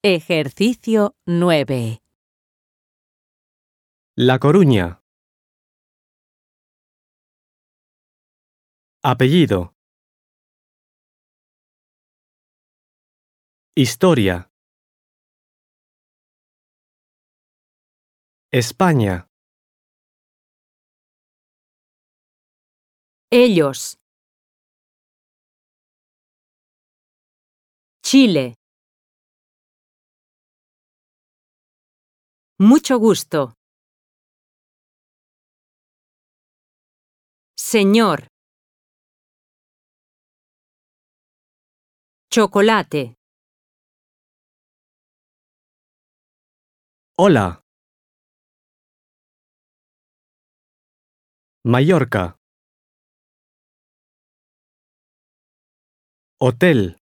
Ejercicio 9. La Coruña. Apellido. Historia. España. Ellos. Chile. Mucho gusto. Señor. Chocolate. Hola. Mallorca. Hotel.